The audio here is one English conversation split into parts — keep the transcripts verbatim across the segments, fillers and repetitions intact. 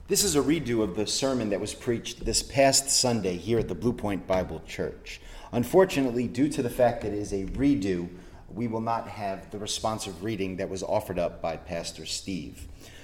This is a redo of the sermon that was preached this past Sunday here at the Blue Point Bible Church. Unfortunately, due to the fact that it is a redo, we will not have the responsive reading that was offered up by Pastor Steve.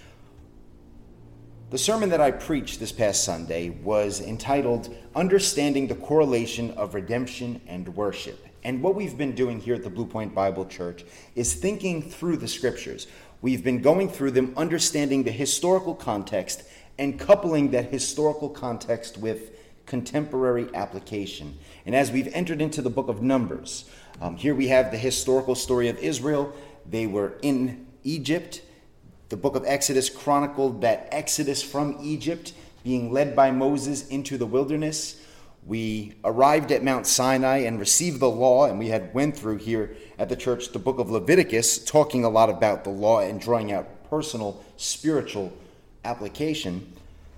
The sermon that I preached this past Sunday was entitled, Understanding the Correlation of Redemption and Worship. And what we've been doing here at the Blue Point Bible Church is thinking through the scriptures. We've been going through them, understanding the historical context and coupling that historical context with contemporary application. And as we've entered into the book of Numbers, um, here we have the historical story of Israel. They were in Egypt. The book of Exodus chronicled that exodus from Egypt, being led by Moses into the wilderness. We arrived at Mount Sinai and received the law, and we had went through here at the church the book of Leviticus, talking a lot about the law and drawing out personal spiritual application.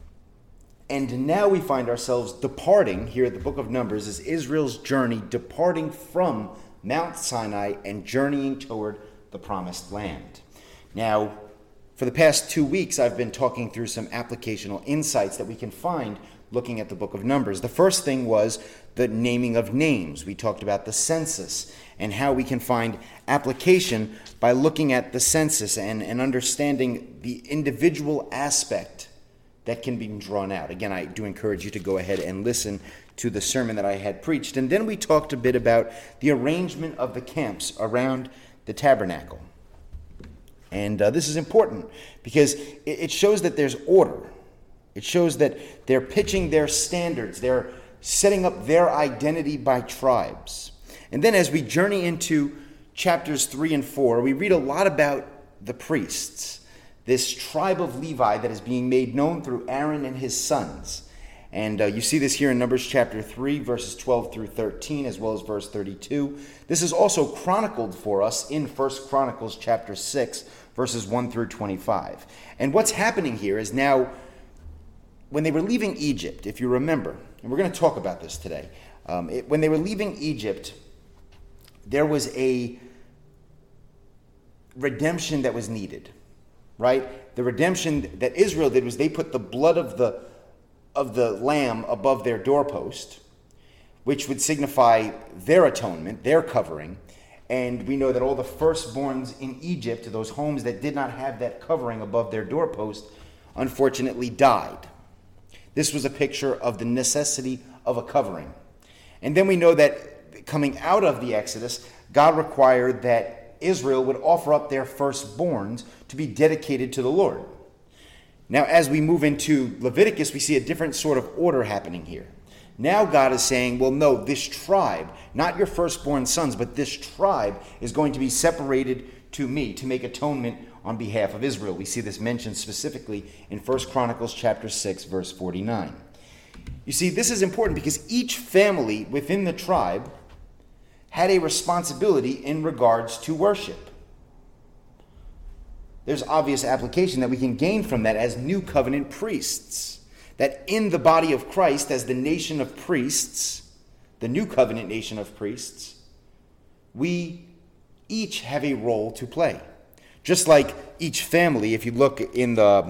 And now we find ourselves departing here at the book of Numbers as Israel's journey, departing from Mount Sinai and journeying toward the promised land. Now, for the past two weeks, I've been talking through some applicational insights that we can find looking at the book of Numbers. The first thing was the naming of names. We talked about the census and how we can find application by looking at the census and, and understanding the individual aspect that can be drawn out. Again, I do encourage you to go ahead and listen to the sermon that I had preached. And then we talked a bit about the arrangement of the camps around the tabernacle. And uh, this is important because it, it shows that there's order. It shows that they're pitching their standards. They're setting up their identity by tribes. And then as we journey into chapters three and four, we read a lot about the priests, this tribe of Levi that is being made known through Aaron and his sons. And uh, you see this here in Numbers chapter three, verses twelve through thirteen, as well as verse thirty-two. This is also chronicled for us in First Chronicles chapter six, verses one through twenty-five. And what's happening here is now, when they were leaving Egypt, if you remember, and we're going to talk about this today, um, it, when they were leaving Egypt, there was a redemption that was needed, right? The redemption that Israel did was they put the blood of the of the lamb above their doorpost, which would signify their atonement, their covering. And we know that all the firstborns in Egypt, those homes that did not have that covering above their doorpost, unfortunately died. This was a picture of the necessity of a covering. And then we know that coming out of the Exodus, God required that Israel would offer up their firstborns to be dedicated to the Lord. Now, as we move into Leviticus, we see a different sort of order happening here. Now God is saying, well, no, this tribe, not your firstborn sons, but this tribe is going to be separated to me to make atonement on behalf of Israel. We see this mentioned specifically in First Chronicles chapter six, verse forty-nine. You see, this is important because each family within the tribe had a responsibility in regards to worship. There's obvious application that we can gain from that as new covenant priests. That in the body of Christ, as the nation of priests, the new covenant nation of priests, we each have a role to play. Just like each family, if you look in the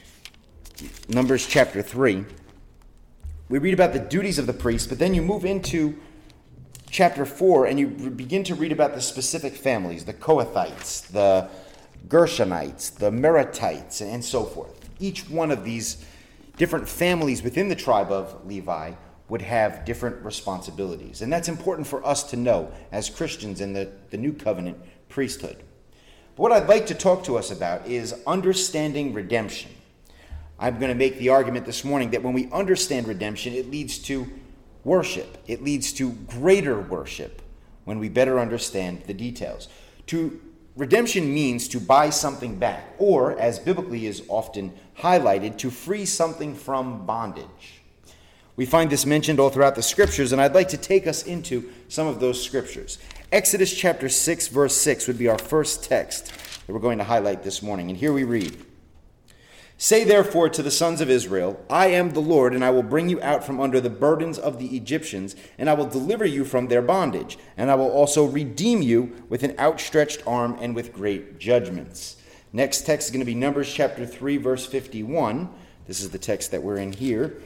Numbers chapter three, we read about the duties of the priest, but then you move into chapter four and you begin to read about the specific families, the Kohathites, the Gershonites, the Meratites, and so forth. Each one of these different families within the tribe of Levi would have different responsibilities. And that's important for us to know as Christians in the, the new covenant priesthood. But what I'd like to talk to us about is understanding redemption. I'm going to make the argument this morning that when we understand redemption, it leads to worship. It leads to greater worship when we better understand the details. To redemption means to buy something back, or, as biblically is often highlighted, to free something from bondage. We find this mentioned all throughout the scriptures, and I'd like to take us into some of those scriptures. Exodus chapter six, verse six would be our first text that we're going to highlight this morning. And here we read, Say therefore to the sons of Israel, I am the Lord, and I will bring you out from under the burdens of the Egyptians, and I will deliver you from their bondage, and I will also redeem you with an outstretched arm and with great judgments. Next text is going to be Numbers chapter three, verse fifty-one. This is the text that we're in here.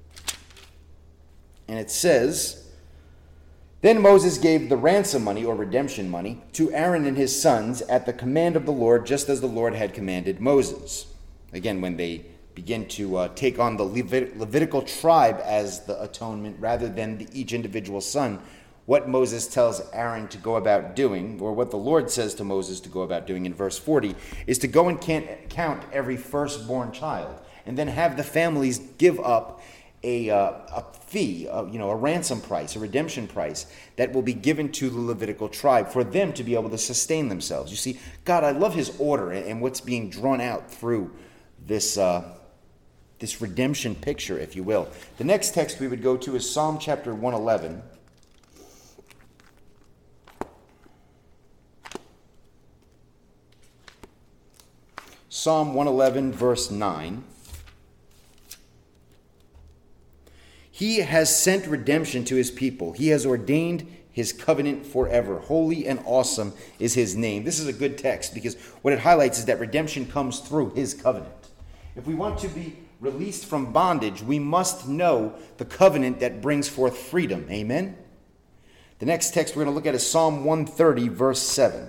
And it says, "Then Moses gave the ransom money, or redemption money, to Aaron and his sons at the command of the Lord, just as the Lord had commanded Moses." Again, when they begin to uh, take on the Levit- Levitical tribe as the atonement rather than the, each individual son, what Moses tells Aaron to go about doing, or what the Lord says to Moses to go about doing in verse forty, is to go and count every firstborn child, and then have the families give up a, uh, a fee, uh, you know, a ransom price, a redemption price that will be given to the Levitical tribe for them to be able to sustain themselves. You see, God, I love his order and what's being drawn out through this uh, this redemption picture, if you will. The next text we would go to is Psalm chapter one eleven. Psalm one eleven, verse nine. "He has sent redemption to his people. He has ordained his covenant forever. Holy and awesome is his name." This is a good text because what it highlights is that redemption comes through his covenant. If we want to be released from bondage, we must know the covenant that brings forth freedom. Amen? The next text we're going to look at is Psalm one thirty, verse seven.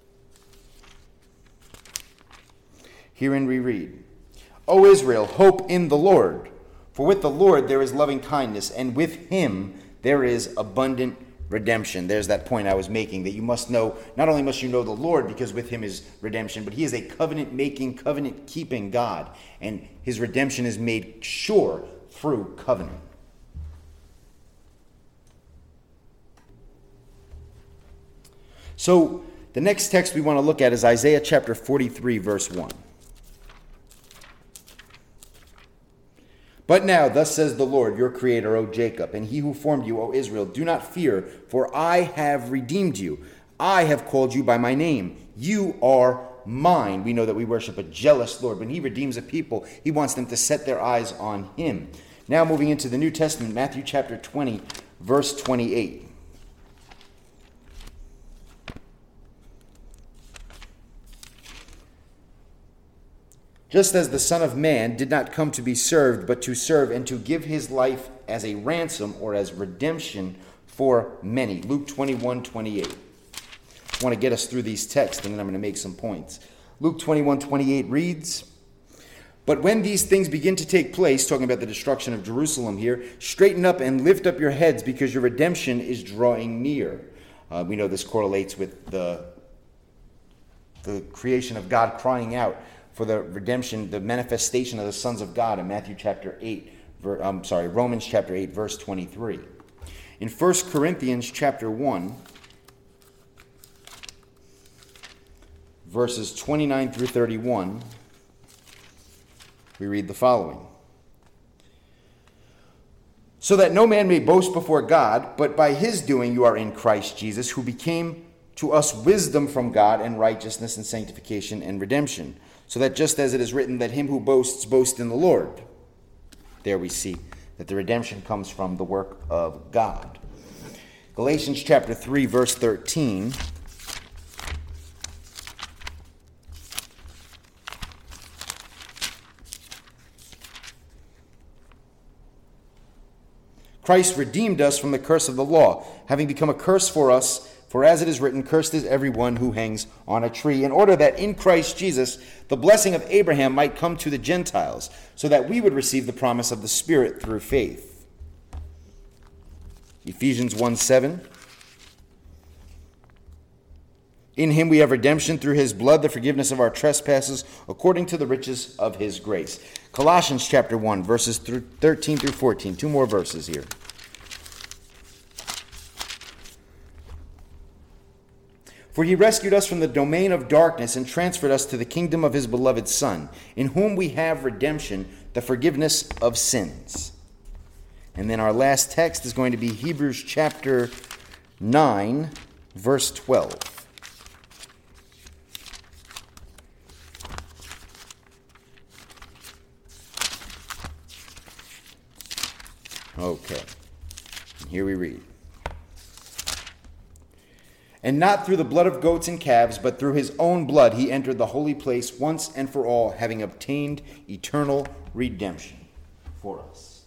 Herein we read, "O Israel, hope in the Lord. For with the Lord there is loving kindness, and with him there is abundant redemption." There's that point I was making, that you must know, not only must you know the Lord, because with him is redemption, but he is a covenant-making, covenant-keeping God, and his redemption is made sure through covenant. So the next text we want to look at is Isaiah chapter forty-three, verse one. "But now, thus says the Lord, your creator, O Jacob, and he who formed you, O Israel, do not fear, for I have redeemed you. I have called you by my name. You are mine." We know that we worship a jealous Lord. When he redeems a people, he wants them to set their eyes on him. Now moving into the New Testament, Matthew chapter twenty, verse twenty-eight. "Just as the Son of Man did not come to be served, but to serve and to give his life as a ransom," or as redemption, "for many." Luke twenty-one twenty-eight. I want to get us through these texts, and then I'm going to make some points. Luke twenty-one twenty-eight reads, "But when these things begin to take place," talking about the destruction of Jerusalem here, "straighten up and lift up your heads, because your redemption is drawing near." Uh, we know this correlates with the, the creation of God crying out for the redemption, the manifestation of the sons of God in Matthew chapter eight, ver, I'm sorry, Romans chapter eight, verse twenty-three. In First Corinthians chapter one, verses twenty-nine through thirty-one, we read the following. "So that no man may boast before God, but by his doing you are in Christ Jesus, who became to us wisdom from God, and righteousness and sanctification and redemption. So that just as it is written, that him who boasts, boast in the Lord." There we see that the redemption comes from the work of God. Galatians chapter three, verse thirteen. "Christ redeemed us from the curse of the law, having become a curse for us. For as it is written, cursed is everyone who hangs on a tree, in order that in Christ Jesus the blessing of Abraham might come to the Gentiles, so that we would receive the promise of the Spirit through faith." Ephesians one seven. "In him we have redemption through his blood, the forgiveness of our trespasses, according to the riches of his grace." Colossians chapter one, verses thirteen through fourteen. Two more verses here. "For he rescued us from the domain of darkness and transferred us to the kingdom of his beloved Son, in whom we have redemption, the forgiveness of sins." And then our last text is going to be Hebrews chapter nine, verse twelve. Okay, here we read. And not through the blood of goats and calves, but through his own blood he entered the holy place once and for all, having obtained eternal redemption for us.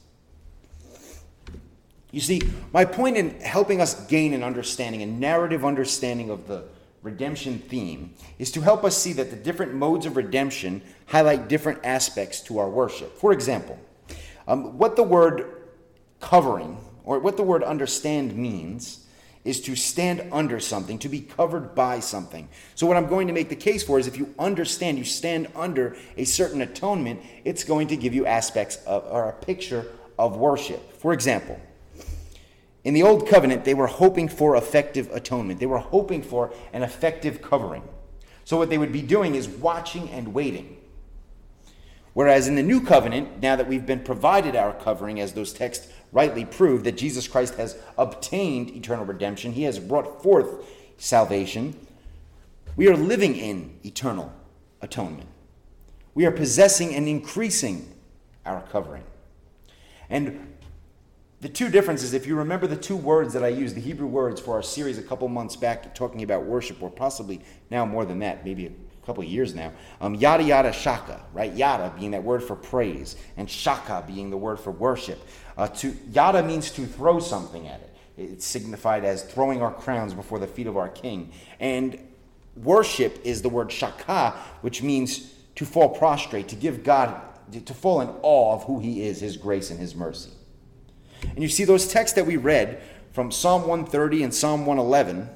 You see, my point in helping us gain an understanding, a narrative understanding of the redemption theme, is to help us see that the different modes of redemption highlight different aspects to our worship. For example, um, what the word covering, or what the word understand means, is to stand under something, to be covered by something. So what I'm going to make the case for is if you understand, you stand under a certain atonement, it's going to give you aspects of, or a picture of worship. For example, in the Old Covenant, they were hoping for effective atonement. They were hoping for an effective covering. So what they would be doing is watching and waiting. Whereas in the New Covenant, now that we've been provided our covering, as those texts rightly prove, that Jesus Christ has obtained eternal redemption, he has brought forth salvation, we are living in eternal atonement. We are possessing and increasing our covering. And the two differences, if you remember the two words that I used, the Hebrew words for our series a couple months back talking about worship, or possibly now more than that, maybe a couple of years now, um, yada yada shaka, right? Yada being that word for praise, and shaka being the word for worship. Uh, to yada means to throw something at it. It's signified as throwing our crowns before the feet of our King. And worship is the word shaka, which means to fall prostrate, to give God, to fall in awe of who he is, his grace and his mercy. And you see those texts that we read from Psalm one thirty and Psalm one eleven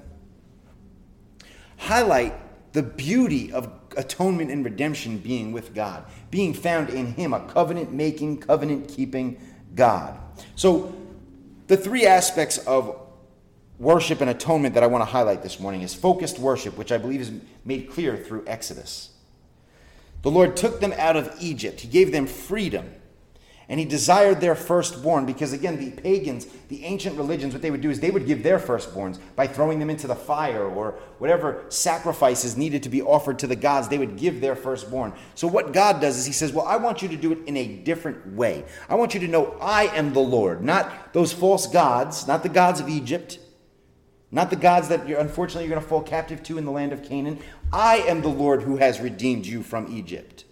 highlight the beauty of atonement and redemption being with God, being found in him, a covenant-making, covenant-keeping God. So the three aspects of worship and atonement that I want to highlight this morning is focused worship, which I believe is made clear through Exodus. The Lord took them out of Egypt. He gave them freedom. And he desired their firstborn, because again, the pagans, the ancient religions, what they would do is they would give their firstborns by throwing them into the fire, or whatever sacrifices needed to be offered to the gods, they would give their firstborn. So what God does is he says, well, I want you to do it in a different way. I want you to know I am the Lord, not those false gods, not the gods of Egypt, not the gods that you're, unfortunately you're going to fall captive to in the land of Canaan. I am the Lord who has redeemed you from Egypt.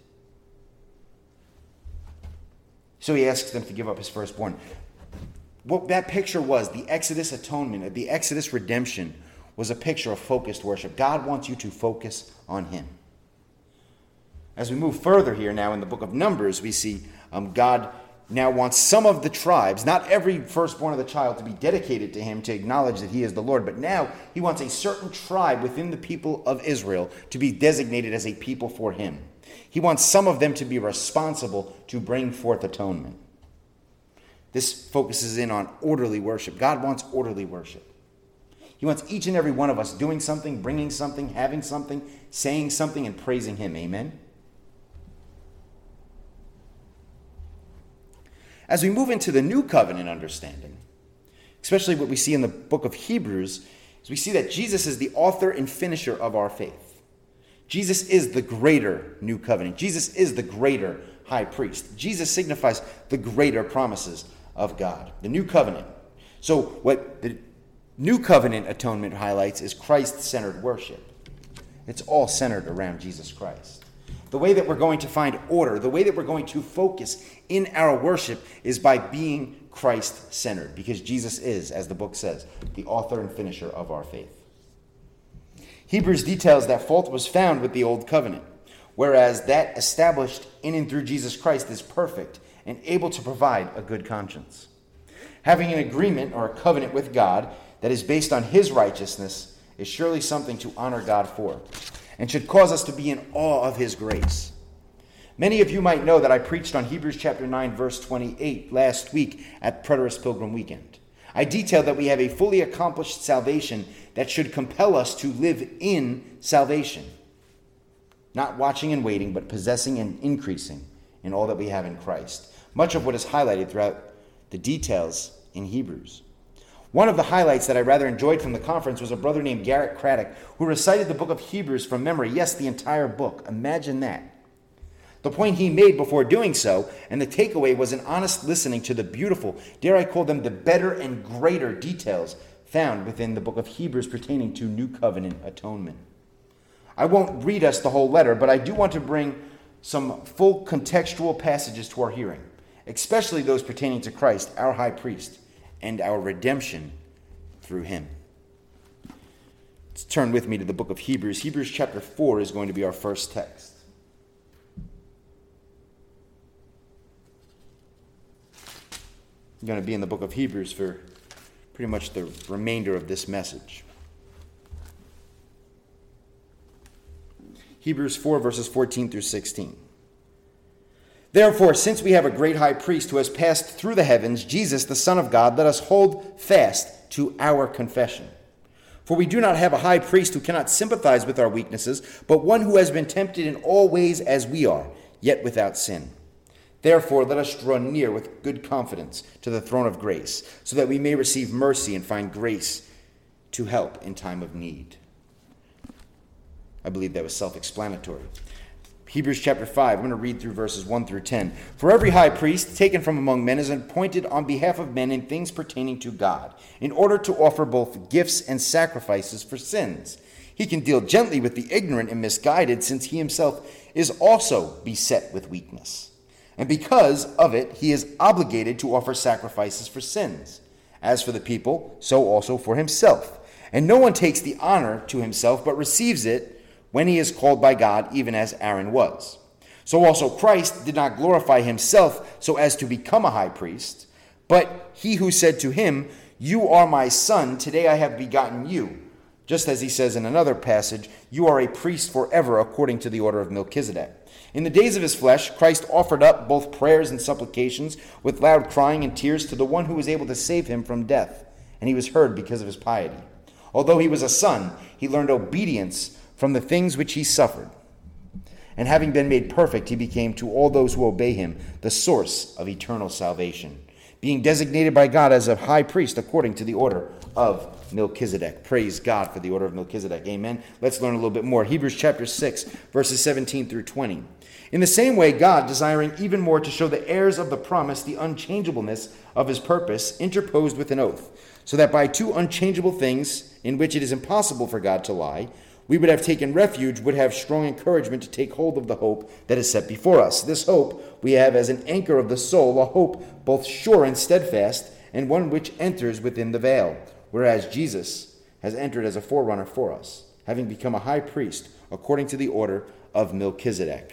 So he asks them to give up his firstborn. What that picture was, the Exodus atonement, the Exodus redemption, was a picture of focused worship. God wants you to focus on him. As we move further here now in the book of Numbers, we see um, God now wants some of the tribes, not every firstborn of the child, to be dedicated to him, to acknowledge that he is the Lord, but now he wants a certain tribe within the people of Israel to be designated as a people for him. He wants some of them to be responsible to bring forth atonement. This focuses in on orderly worship. God wants orderly worship. He wants each and every one of us doing something, bringing something, having something, saying something, and praising him. Amen? As we move into the new covenant understanding, especially what we see in the book of Hebrews, is we see that Jesus is the author and finisher of our faith. Jesus is the greater new covenant. Jesus is the greater high priest. Jesus signifies the greater promises of God, the new covenant. So what the new covenant atonement highlights is Christ-centered worship. It's all centered around Jesus Christ. The way that we're going to find order, the way that we're going to focus in our worship is by being Christ-centered, because Jesus is, as the book says, the author and finisher of our faith. Hebrews details that fault was found with the old covenant, whereas that established in and through Jesus Christ is perfect and able to provide a good conscience. Having an agreement or a covenant with God that is based on his righteousness is surely something to honor God for, and should cause us to be in awe of his grace. Many of you might know that I preached on Hebrews chapter nine, verse twenty-eight last week at Preterist Pilgrim Weekend. I detailed that we have a fully accomplished salvation that should compel us to live in salvation. Not watching and waiting, but possessing and increasing in all that we have in Christ. Much of what is highlighted throughout the details in Hebrews. One of the highlights that I rather enjoyed from the conference was a brother named Garrett Craddock, who recited the book of Hebrews from memory. Yes, the entire book. Imagine that. The point he made before doing so, and the takeaway, was an honest listening to the beautiful, dare I call them the better and greater details found within the book of Hebrews pertaining to New Covenant atonement. I won't read us the whole letter, but I do want to bring some full contextual passages to our hearing, especially those pertaining to Christ, our high priest, and our redemption through him. Let's turn with me to the book of Hebrews. Hebrews chapter four is going to be our first text. I'm going to be in the book of Hebrews for pretty much the remainder of this message. Hebrews four, verses fourteen through sixteen. Therefore, since we have a great high priest who has passed through the heavens, Jesus, the Son of God, let us hold fast to our confession. For we do not have a high priest who cannot sympathize with our weaknesses, but one who has been tempted in all ways as we are, yet without sin. Therefore, let us draw near with good confidence to the throne of grace, so that we may receive mercy and find grace to help in time of need. I believe that was self-explanatory. Hebrews chapter five, I'm going to read through verses one through ten. For every high priest taken from among men is appointed on behalf of men in things pertaining to God, in order to offer both gifts and sacrifices for sins. He can deal gently with the ignorant and misguided, since he himself is also beset with weakness. And because of it, he is obligated to offer sacrifices for sins. As for the people, so also for himself. And no one takes the honor to himself, but receives it when he is called by God, even as Aaron was. So also Christ did not glorify himself so as to become a high priest, but he who said to him, "You are my son, today I have begotten you." Just as he says in another passage, "You are a priest forever according to the order of Melchizedek." In the days of his flesh, Christ offered up both prayers and supplications with loud crying and tears to the one who was able to save him from death, and he was heard because of his piety. Although he was a son, he learned obedience from the things which he suffered. And having been made perfect, he became to all those who obey him the source of eternal salvation, being designated by God as a high priest according to the order of Melchizedek. Praise God for the order of Melchizedek. Amen. Let's learn a little bit more. Hebrews chapter six, verses seventeen through twenty. In the same way, God, desiring even more to show the heirs of the promise the unchangeableness of his purpose, interposed with an oath, so that by two unchangeable things, in which it is impossible for God to lie, we would have taken refuge, would have strong encouragement to take hold of the hope that is set before us. This hope we have as an anchor of the soul, a hope both sure and steadfast, and one which enters within the veil, whereas Jesus has entered as a forerunner for us, having become a high priest according to the order of Melchizedek.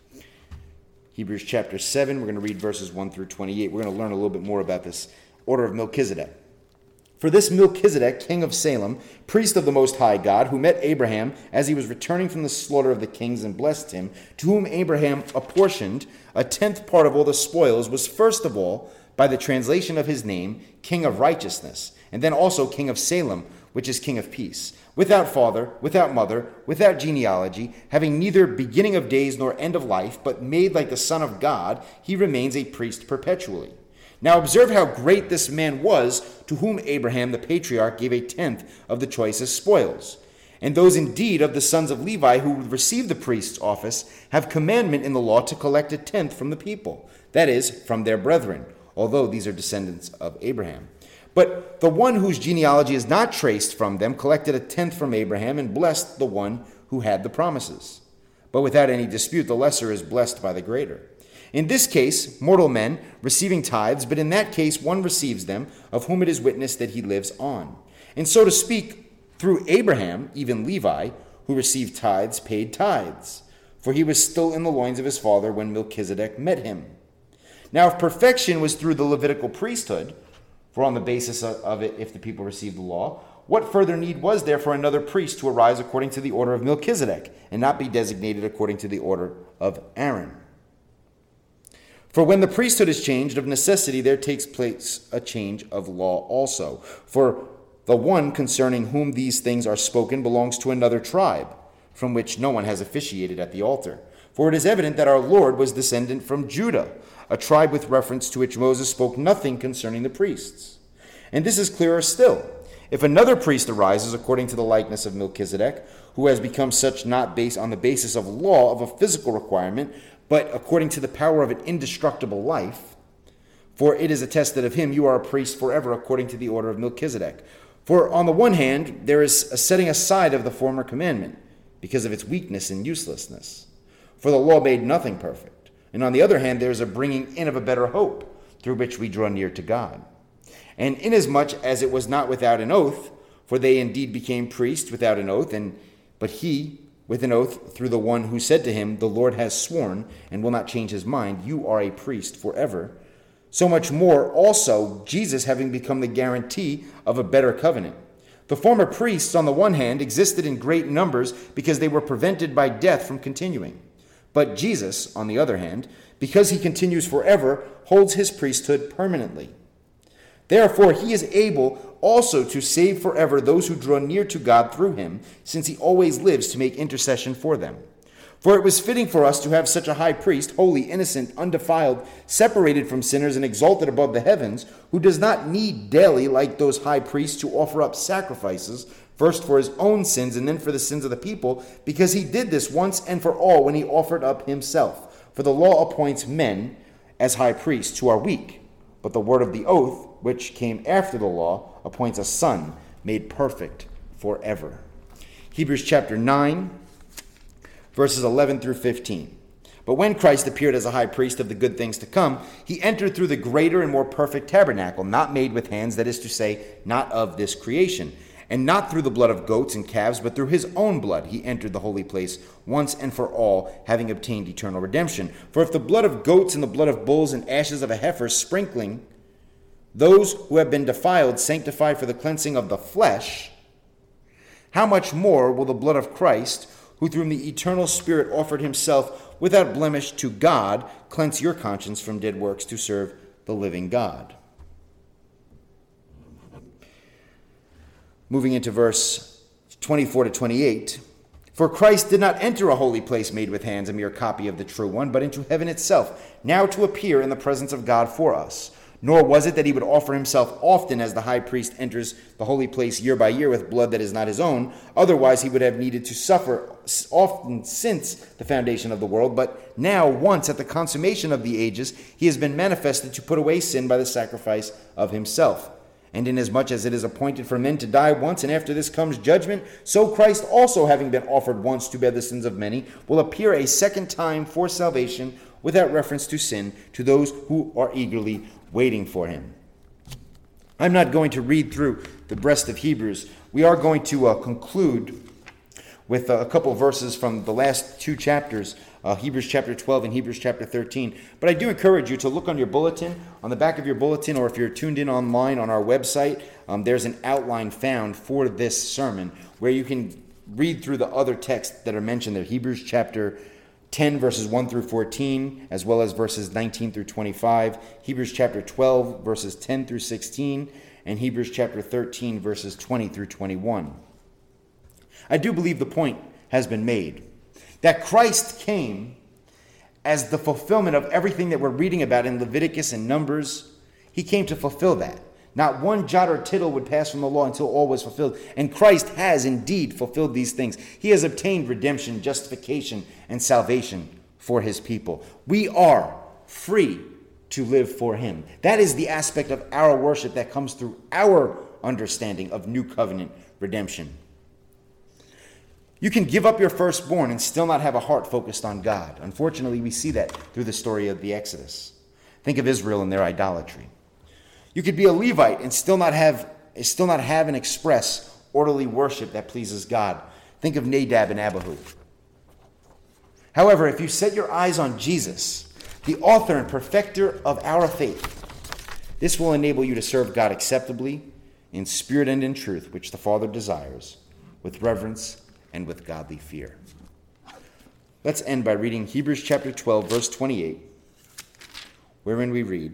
Hebrews chapter seven, we're going to read verses one through twenty-eight. We're going to learn a little bit more about this order of Melchizedek. For this Melchizedek, king of Salem, priest of the Most High God, who met Abraham as he was returning from the slaughter of the kings and blessed him, to whom Abraham apportioned a tenth part of all the spoils, was first of all, by the translation of his name, King of Righteousness, and then also King of Salem, which is King of Peace, without father, without mother, without genealogy, having neither beginning of days nor end of life, but made like the Son of God, he remains a priest perpetually. Now observe how great this man was, to whom Abraham the patriarch gave a tenth of the choicest spoils. And those indeed of the sons of Levi who receive the priest's office have commandment in the law to collect a tenth from the people, that is, from their brethren, although these are descendants of Abraham. But the one whose genealogy is not traced from them collected a tenth from Abraham and blessed the one who had the promises. But without any dispute, the lesser is blessed by the greater. In this case, mortal men receiving tithes, but in that case one receives them, of whom it is witnessed that he lives on. And so to speak, through Abraham, even Levi, who received tithes, paid tithes, for he was still in the loins of his father when Melchizedek met him. Now if perfection was through the Levitical priesthood, for on the basis of it, if the people received the law, what further need was there for another priest to arise according to the order of Melchizedek, and not be designated according to the order of Aaron? For when the priesthood is changed, of necessity there takes place a change of law also. For the one concerning whom these things are spoken belongs to another tribe, from which no one has officiated at the altar. For it is evident that our Lord was descendant from Judah, a tribe with reference to which Moses spoke nothing concerning the priests. And this is clearer still. If another priest arises according to the likeness of Melchizedek, who has become such not based on the basis of law of a physical requirement, but according to the power of an indestructible life, for it is attested of him, you are a priest forever according to the order of Melchizedek. For on the one hand, there is a setting aside of the former commandment, because of its weakness and uselessness. For the law made nothing perfect. And on the other hand, there is a bringing in of a better hope, through which we draw near to God. And inasmuch as it was not without an oath, for they indeed became priests without an oath, and but he with an oath through the one who said to him, the Lord has sworn and will not change his mind, you are a priest forever. So much more also Jesus having become the guarantee of a better covenant. The former priests, on the one hand, existed in great numbers because they were prevented by death from continuing. But Jesus, on the other hand, because he continues forever, holds his priesthood permanently. Therefore, he is able also to save forever those who draw near to God through him, since he always lives to make intercession for them. For it was fitting for us to have such a high priest, holy, innocent, undefiled, separated from sinners and exalted above the heavens, who does not need daily, like those high priests, to offer up sacrifices, first for his own sins and then for the sins of the people, because he did this once and for all when he offered up himself. For the law appoints men as high priests who are weak, but the word of the oath, which came after the law, appoints a son made perfect forever. Hebrews chapter nine, verses eleven through fifteen. But when Christ appeared as a high priest of the good things to come, he entered through the greater and more perfect tabernacle, not made with hands, that is to say, not of this creation, and not through the blood of goats and calves, but through his own blood he entered the holy place once and for all, having obtained eternal redemption. For if the blood of goats and the blood of bulls and ashes of a heifer sprinkling those who have been defiled sanctified for the cleansing of the flesh, how much more will the blood of Christ, who through the eternal Spirit offered himself without blemish to God, cleanse your conscience from dead works to serve the living God? Moving into verse twenty-four to twenty-eight. For Christ did not enter a holy place made with hands, a mere copy of the true one, but into heaven itself, now to appear in the presence of God for us. Nor was it that he would offer himself often as the high priest enters the holy place year by year with blood that is not his own. Otherwise he would have needed to suffer often since the foundation of the world. But now, once at the consummation of the ages, he has been manifested to put away sin by the sacrifice of himself. And inasmuch as it is appointed for men to die once, and after this comes judgment, so Christ also, having been offered once to bear the sins of many, will appear a second time for salvation without reference to sin to those who are eagerly waiting for him. I'm not going to read through the rest of Hebrews. We are going to uh, conclude with uh, a couple verses from the last two chapters, uh, Hebrews chapter twelve and Hebrews chapter thirteen. But I do encourage you to look on your bulletin, on the back of your bulletin, or if you're tuned in online on our website, um, there's an outline found for this sermon where you can read through the other texts that are mentioned there. Hebrews chapter ten verses one through fourteen, as well as verses nineteen through twenty-five, Hebrews chapter twelve verses ten through sixteen, and Hebrews chapter thirteen verses twenty through twenty-one. I do believe the point has been made that Christ came as the fulfillment of everything that we're reading about in Leviticus and Numbers. He came to fulfill that. Not one jot or tittle would pass from the law until all was fulfilled. And Christ has indeed fulfilled these things. He has obtained redemption, justification, and salvation for his people. We are free to live for him. That is the aspect of our worship that comes through our understanding of new covenant redemption. You can give up your firstborn and still not have a heart focused on God. Unfortunately, we see that through the story of the Exodus. Think of Israel and their idolatry. You could be a Levite and still not have still not have and express orderly worship that pleases God. Think of Nadab and Abihu. However, if you set your eyes on Jesus, the author and perfecter of our faith, this will enable you to serve God acceptably, in spirit and in truth, which the Father desires, with reverence and with godly fear. Let's end by reading Hebrews chapter twelve, verse twenty-eight, wherein we read,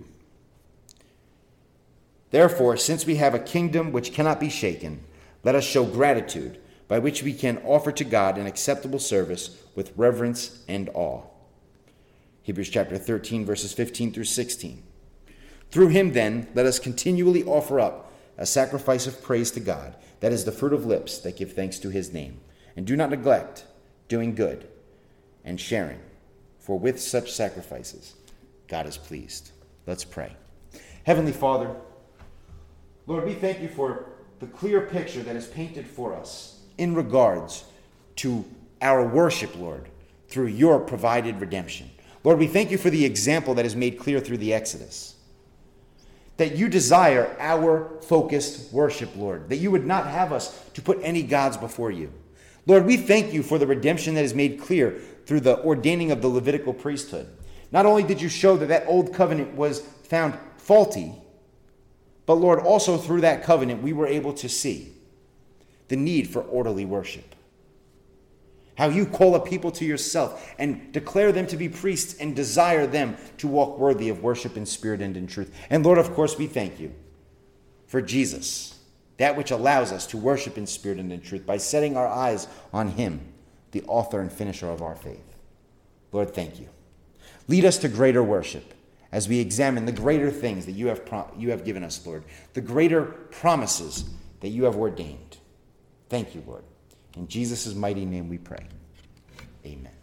Therefore, since we have a kingdom which cannot be shaken, let us show gratitude, by which we can offer to God an acceptable service with reverence and awe. Hebrews chapter thirteen, verses fifteen through sixteen. Through him, then, let us continually offer up a sacrifice of praise to God, that is the fruit of lips that give thanks to his name. And do not neglect doing good and sharing, for with such sacrifices, God is pleased. Let's pray. Heavenly Father, Lord, we thank you for the clear picture that is painted for us in regards to our worship, Lord, through your provided redemption. Lord, we thank you for the example that is made clear through the Exodus, that you desire our focused worship, Lord, that you would not have us to put any gods before you. Lord, we thank you for the redemption that is made clear through the ordaining of the Levitical priesthood. Not only did you show that that old covenant was found faulty, but Lord, also through that covenant, we were able to see the need for orderly worship. How you call a people to yourself and declare them to be priests and desire them to walk worthy of worship in spirit and in truth. And Lord, of course, we thank you for Jesus, that which allows us to worship in spirit and in truth by setting our eyes on him, the author and finisher of our faith. Lord, thank you. Lead us to greater worship as we examine the greater things that you have pro- you have given us, Lord, the greater promises that you have ordained. Thank you, Lord. In Jesus' mighty name we pray. Amen.